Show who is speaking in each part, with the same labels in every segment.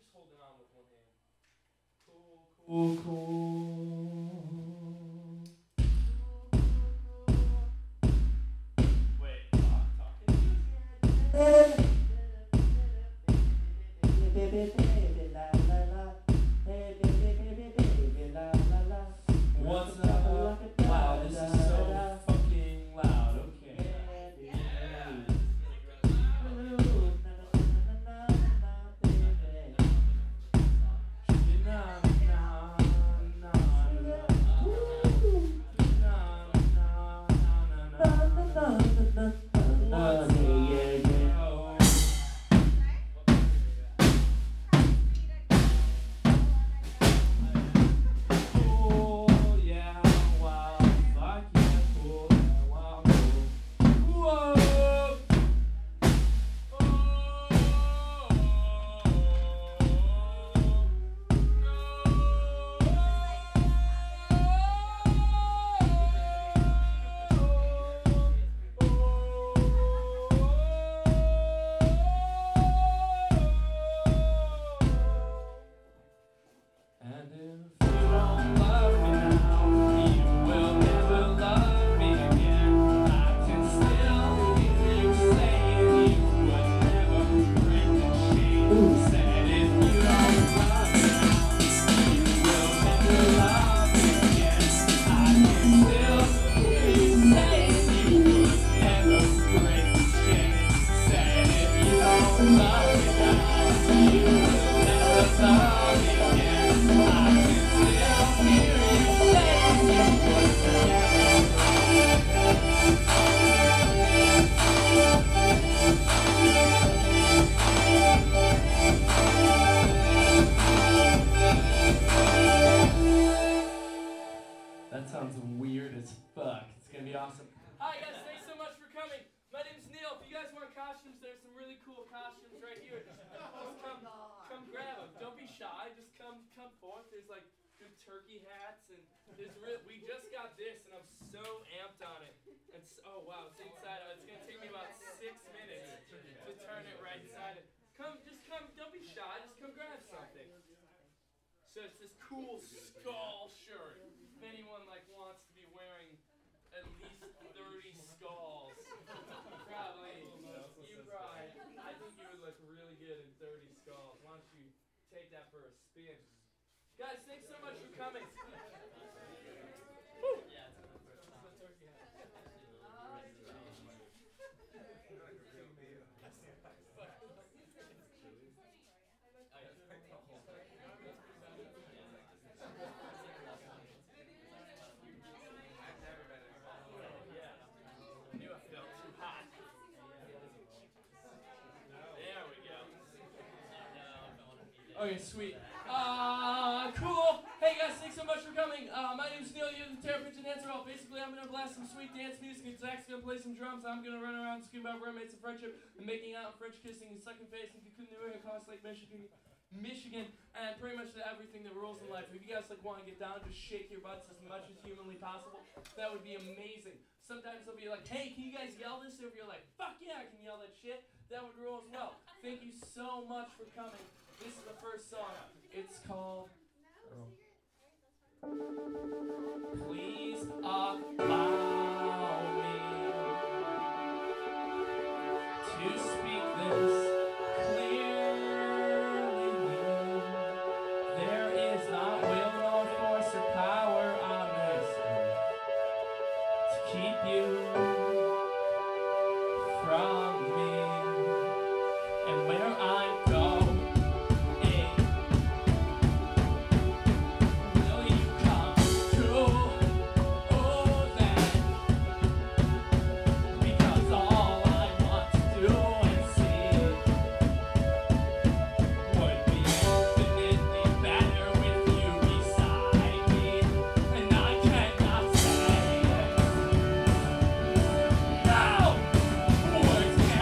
Speaker 1: just holding on with one hand. Cool, cool, cool. Wait, talking? What's up? Wow, this is so fucking loud. Okay. That sounds weird as fuck. It's gonna be awesome. Hi guys, thanks so much for coming. My name's Neil. If you guys want costumes, there's some really cool costumes right here. Just come grab them. Don't be shy. Just come forth. There's like good turkey hats and we just got this and I'm so amped on it. Oh wow, it's inside. It's gonna take me about 6 minutes to turn it right side. Come. Don't be shy. Just come grab something. So it's this cool skull shirt. If anyone wants to be wearing at least 30 skulls, probably I think you would look really good in 30 skulls. Why don't you take that for a spin? Guys, thanks so much for coming. Woo! Okay, sweet. Cool. Hey guys, thanks so much for coming. My name's Neil, you're the Terrapin Dancer. Well, basically, I'm gonna blast some sweet dance music, and Zach's gonna play some drums. I'm gonna run around screaming about roommates and friendship, and making out, and French kissing, and sucking face, and Cocoon New England, Cost Lake, Michigan, and pretty much everything that rules in life. If you guys want to get down, just shake your butts as much as humanly possible. That would be amazing. Sometimes they'll be like, hey, can you guys yell this? Or if you're like, fuck yeah, I can yell that shit. That would rule as well. Thank you so much for coming. This is the first song. It's called Please Allow Me to Speak This Clearly. There is not will nor force or power on this earth to keep you from me. And where I go, will you come true? Oh, then, because all I want to do and see would be infinitely better with you beside me, and I cannot say it. No! Words can't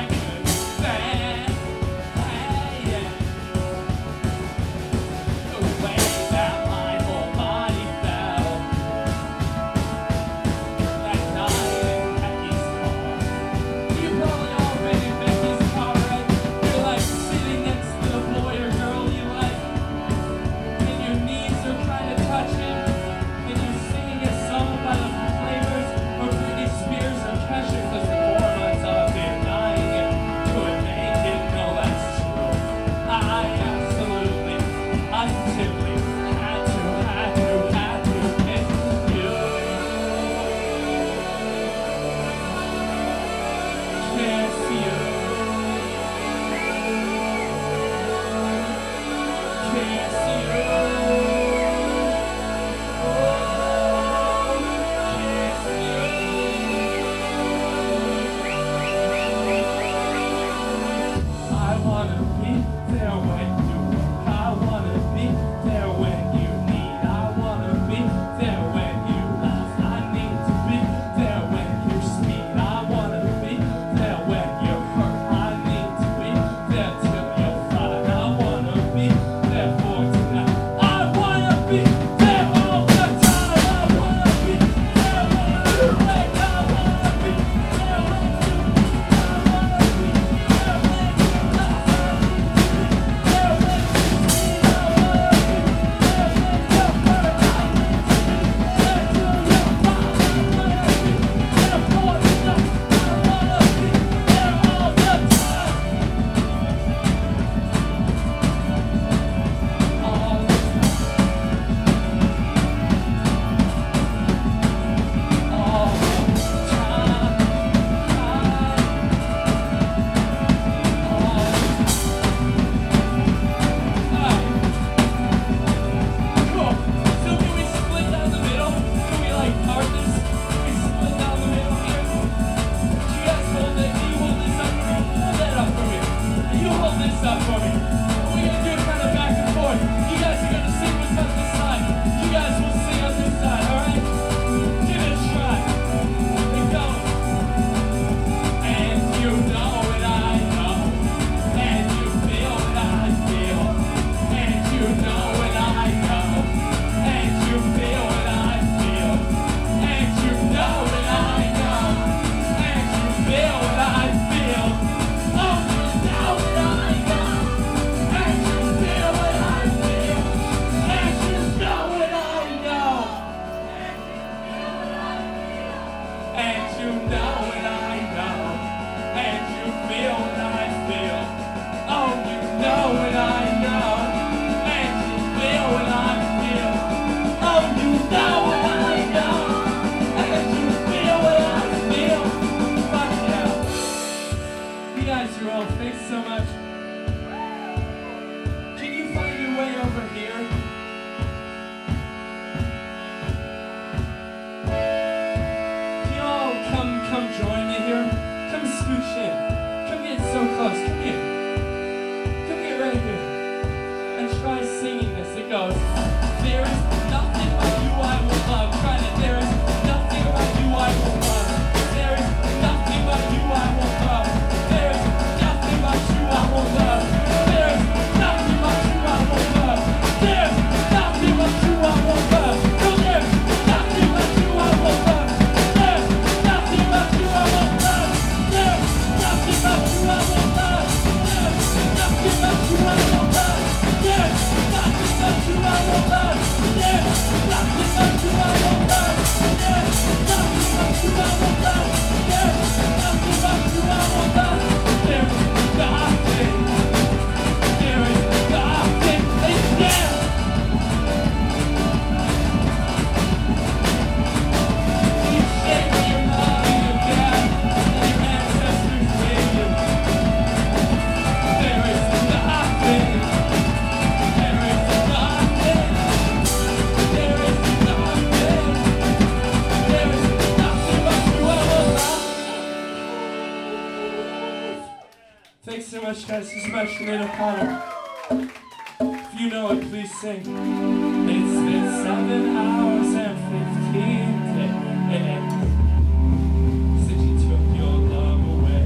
Speaker 1: much, guys. This is by Sinead O'Connor. If you know it, please sing. It's been 7 hours and 15 days since you took your love away.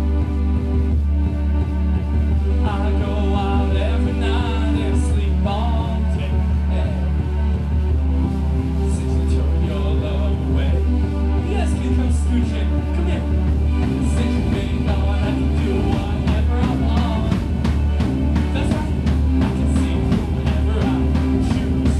Speaker 1: I go out every night and sleep all day since you took your love away. You guys can come scooching. Come here. Since you've been gone, I can do whatever I want. That's right. I can see whoever I choose.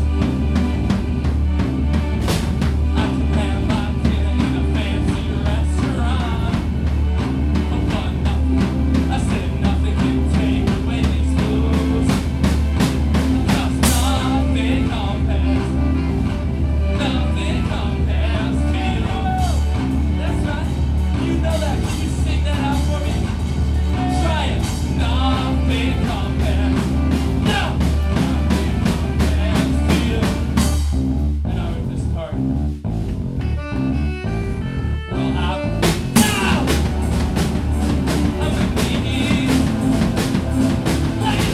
Speaker 1: I can have my dinner in a fancy restaurant. But nothing, I said nothing can take away these blues. 'Cause nothing compares to you. That's right. You know that. Can you sing that out for me? Try it. Nothing compares. No! Nothing compares to you. And I wrote this part. Well, I'm a baby. Like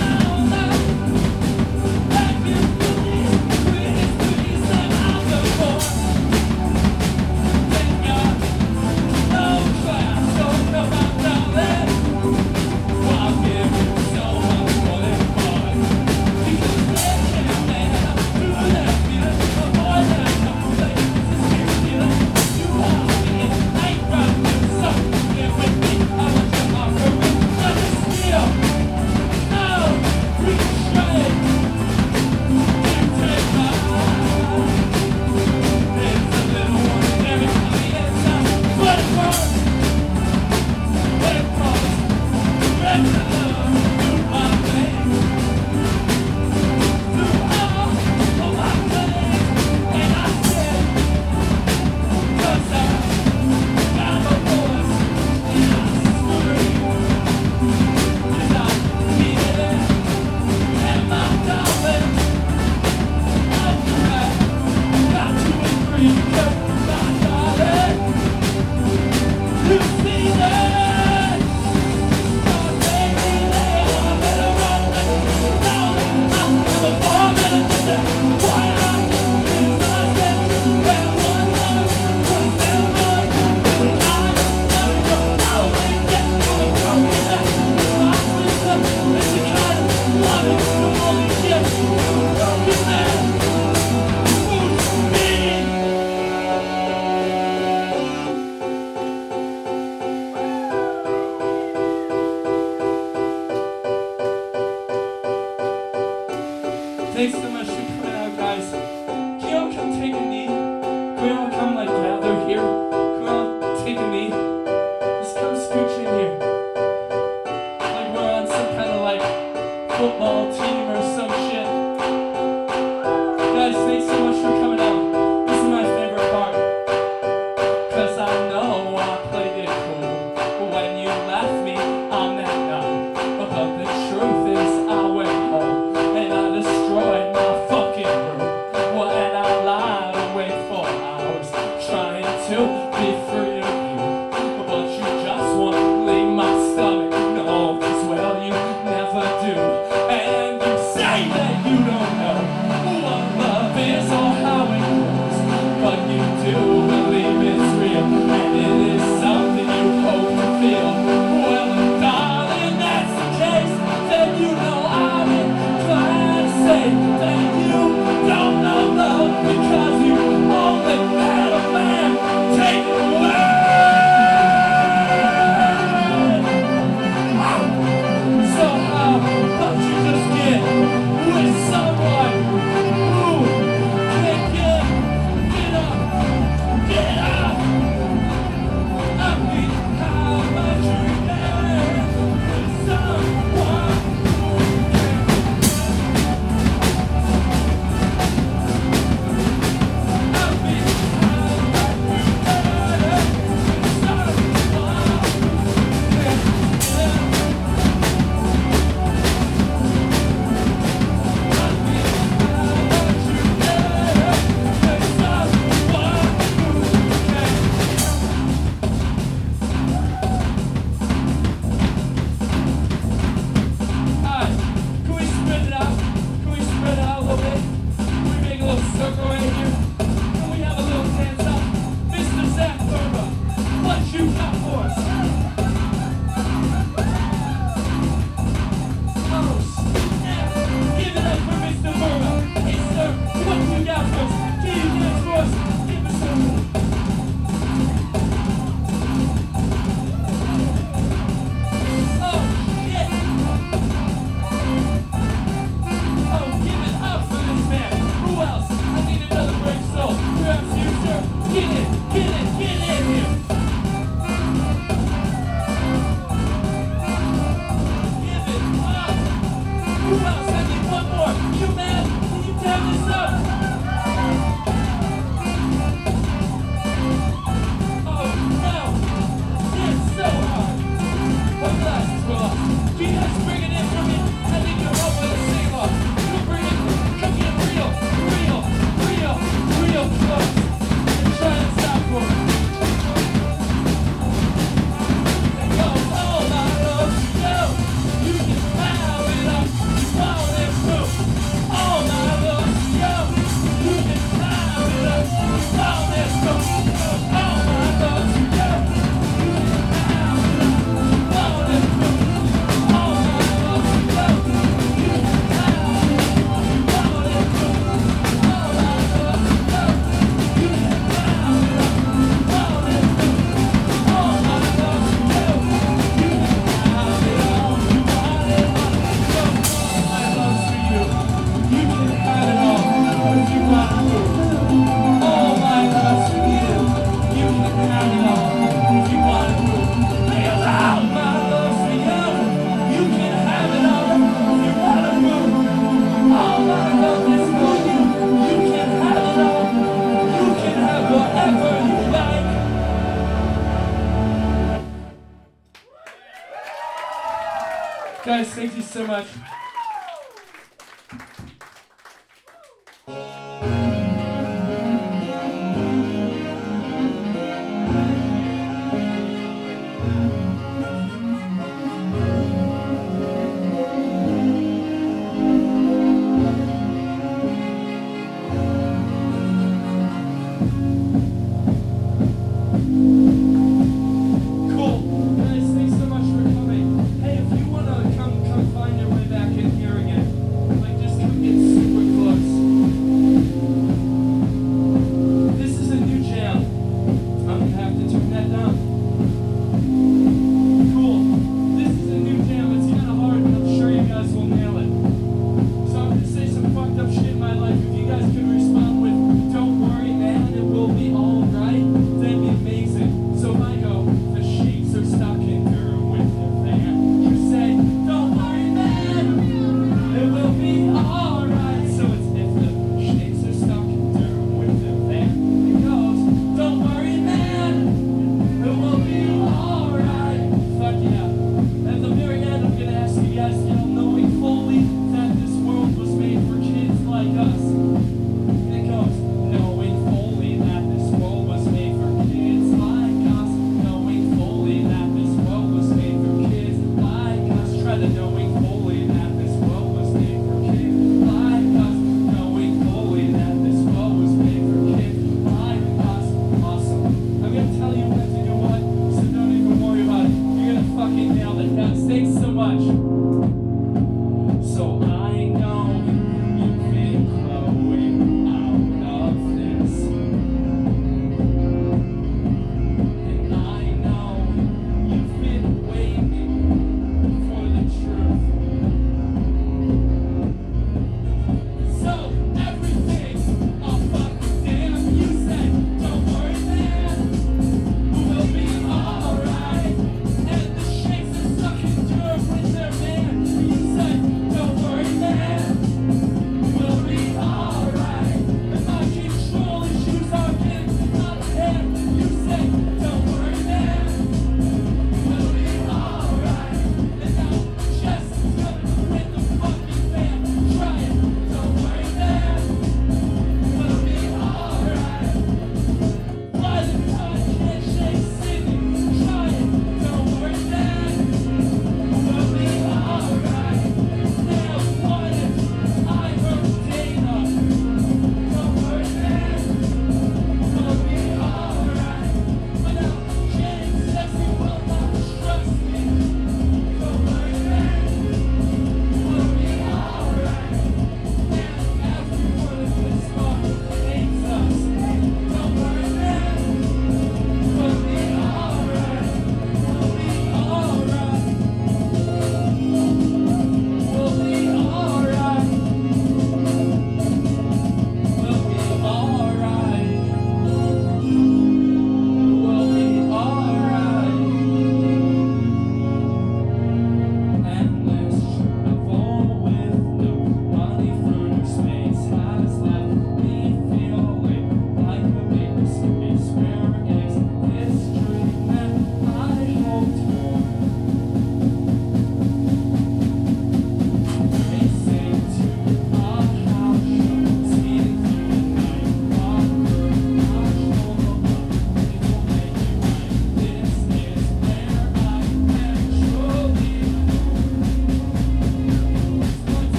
Speaker 1: you please, and I'm the boy. Thank God. No class, so come on, darling. Well, I'll give you so much more than boys. Because they can't man through that feeling. A boy that I know plays is here feeling. You want me and I ain't right with so get with me. I want your heart for me. Let me steal. No, reach straight. Can't take my eyes. It's a little ordinary on the inside. But it burns. But it falls. Red to love through my veins. Through all of my veins. And I said, 'cause I found a voice and I scream. 'Cause I need it. And my darling, I'm right. Got to agree. 'Cause my darling, you see that? 'Cause baby, they are better run than you know. I'm the foreman of the day. Why I is I said, well, one love was still love. And I never go out and get all the broken back. My wisdom is the kind of love you only get. Broken man, who's me? Thanks so much for coming out, guys. Can you all come take a knee? Can we all come like gather here? Can we all take a knee? Just come scooch in here. Like we're on some kind of like football team or some shit. Guys, thanks so much for coming out. This is my favorite part. 'Cause I know I played it cool when you left me on that night. But the truth is I went home and I destroyed my fucking room. Well, and I lied away for hours trying to be free of you. But you just won't leave my stomach. No, 'cause well, you never do. And you say that you don't know what love is or how it goes. But you do believe it's real. And it is something you hope to feel. Well, darling, that's the case. Then you know I'm inclined to say that you don't know love because you only had a man take Guys, thank you so much. Cool. Guys, thanks so much for coming. Hey, if you want to come find your way back in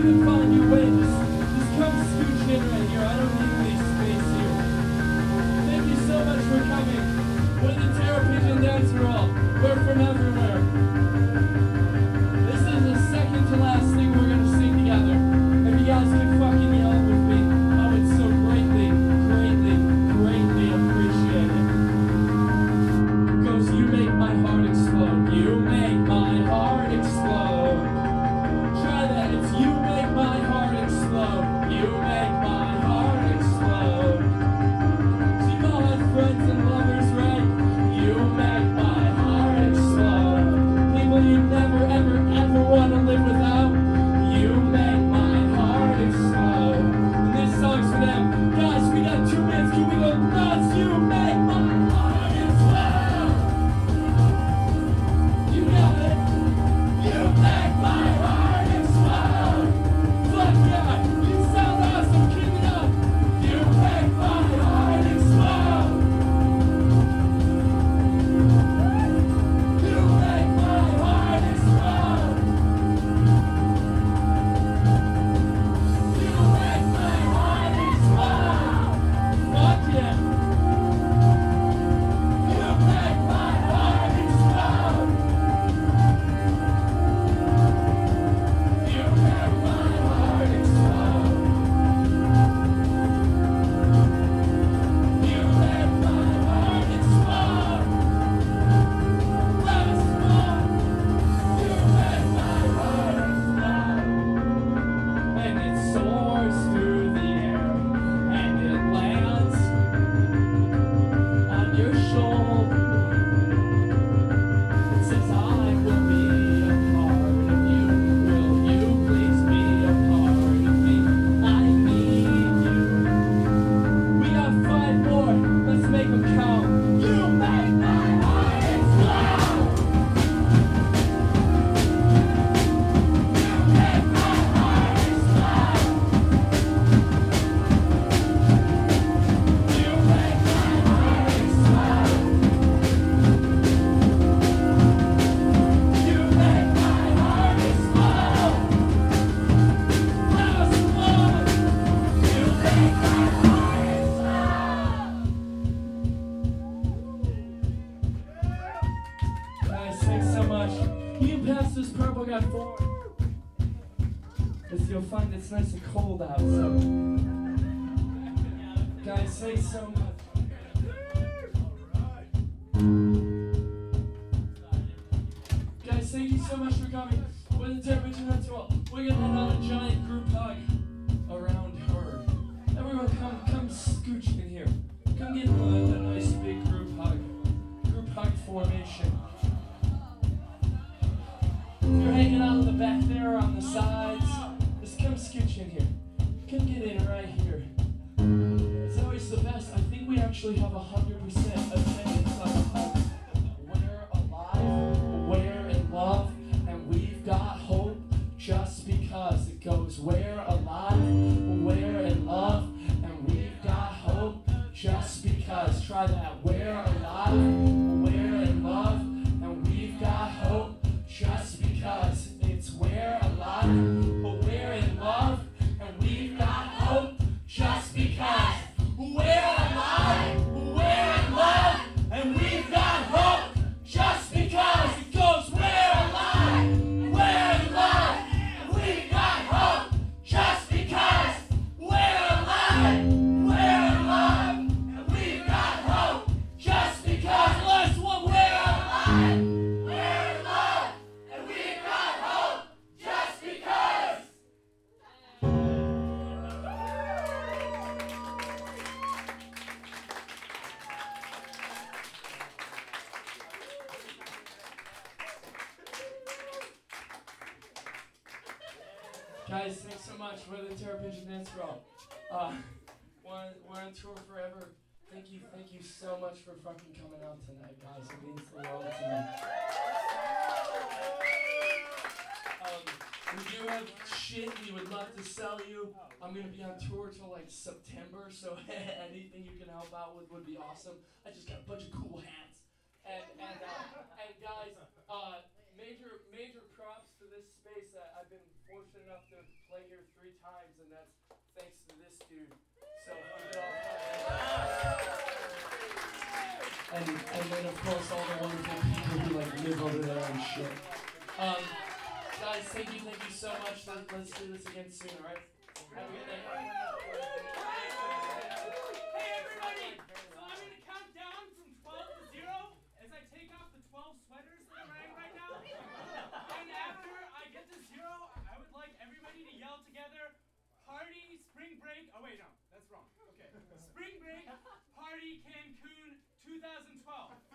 Speaker 1: you can find your way, just come scooch in right here. I don't need any space here. Thank you so much for coming. We're the Terra Pigeon Dance Roll. We're from everywhere. This is the second to last thing we're gonna sing together. If you guys could fucking yell with me, I would so greatly, greatly, greatly appreciate it. It goes, you make my heart explode. You make my heart explode. Try that. It's you make my heart explode. You make my heart explode. So you all have friends and lovers, right? You make my heart explode. People you never, ever, ever want to live without. You make my heart explode. And this song's for them. Guys, we got 2 minutes. Can we go nuts? You make my heart explode. You got it. You make my heart explode. Fuck yeah. You sound awesome. Keep it up. You make my heart explode. You make my heart explode. You make my heart explode. Fuck yeah. You make my heart explode. You make my heart explode. You make my heart explode. Last one. You make my heart explode. And it soars through the air, and it lands on your shoulder. It says, I will be a part of you. Will you please be a part of me? I need you. We got 5 more. Let's make them count. You make my heart explode. You make my heart explode. You make my heart explode. You make my heart explode. Last one. You make my heart explode. Guys, thanks so much. You can pass this purple guy forward. Because you'll find it's nice and cold out. So. Guys, thanks so much. Guys, thank you so much for coming. With the Terra Pigeon Dance Roll, we're gonna end on a giant group hug around her. Everyone, come scooch in here. Come get a nice big group hug. Group hug formation. If you're hanging out in the back there or on the sides, just come scooch in here. Come get in right here. It's always the best. I think we actually have 100% attendance on the hug. We're alive, we're in love, and we've got hope just because. It goes, we're alive, we're in love, and we've got hope just because. Try that. We're alive, we're in love, and we've got hope just because. It's we're alive, we're in love, and we've got hope just because. We're alive, we're in love, and we've got hope just because. It goes, we're alive, we're in love, and we've got hope just because. We're alive, we're in love, and we've got hope just because. Last one, we're alive, we're in love, and we've got hope just because. Guys, thanks so much for the Terra Pigeon Dance Roll. We're on tour forever. Thank you so much for fucking coming out tonight, guys. It means the world to me. We do have shit we would love to sell you. I'm gonna be on tour till like September, so anything you can help out with would be awesome. I just got a bunch of cool hats. And guys, major props to this space. I've been fortunate enough to play here 3 times, and that's thanks to this dude. So keep it all and then of course all the wonderful people who like live over there and shit. Guys, thank you so much. Let's do this again soon, alright? Have a good night.
Speaker 2: Hey everybody! So I'm gonna count down from 12 to 0 as I take off the 12 sweaters that I'm wearing right now. And after I get to 0, I would like everybody to yell together, "Party Spring Break." Oh wait, no, that's wrong. Okay. Spring Break Party Cancun 2012.